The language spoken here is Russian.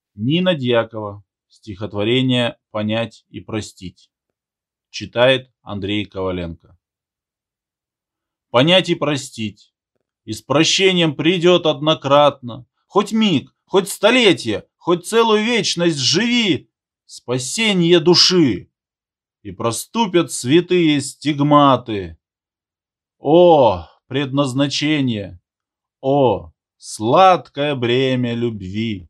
Нина Дьякова. Стихотворение «Понять и простить». Читает Андрей Коваленко. Понять и простить. И с прощением придет однократно. Хоть миг, хоть столетие, хоть целую вечность живи. Спасение души. И проступят святые стигматы. О, предназначение! О, сладкое бремя любви!